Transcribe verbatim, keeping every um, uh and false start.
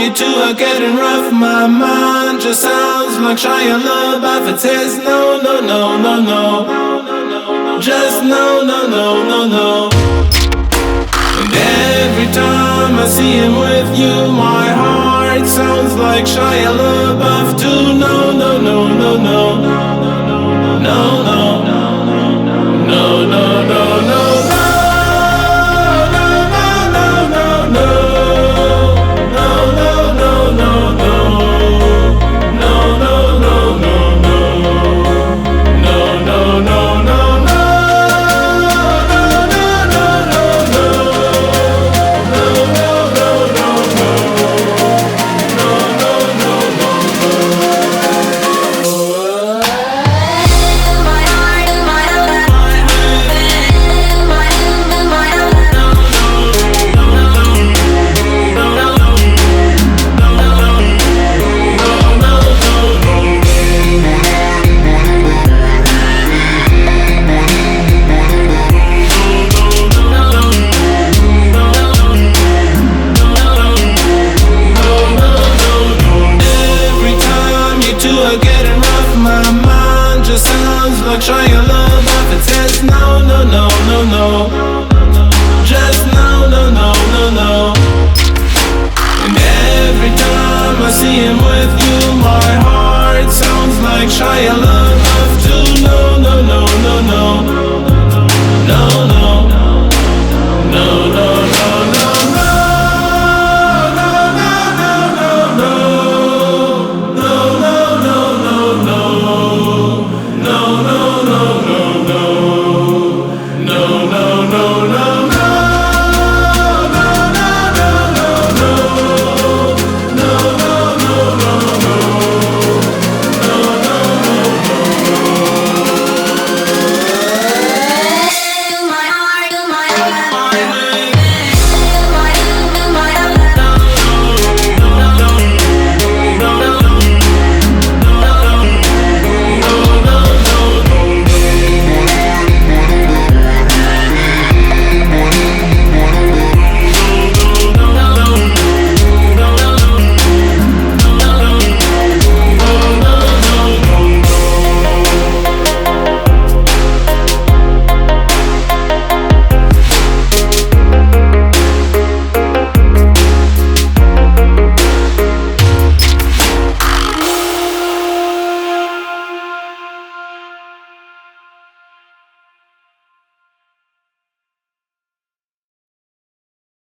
you two are getting rough. My mind just sounds like Shia LaBeouf. It says no, no, no, no, no. Just no, no, no, no, no. And every time I see him with you, my heart sounds like Shia LaBeouf too. No, no, no, no, no. No, no, no, no, no, no, no. Like Shia LaBeouf, it says no, no, no, no, no. Just no, no, no, no, no. And every time I see him with you, my heart sounds like Shia LaBeouf too. No, no, no, no, no. No, no. No, no, no, no, no. My heart, my heart.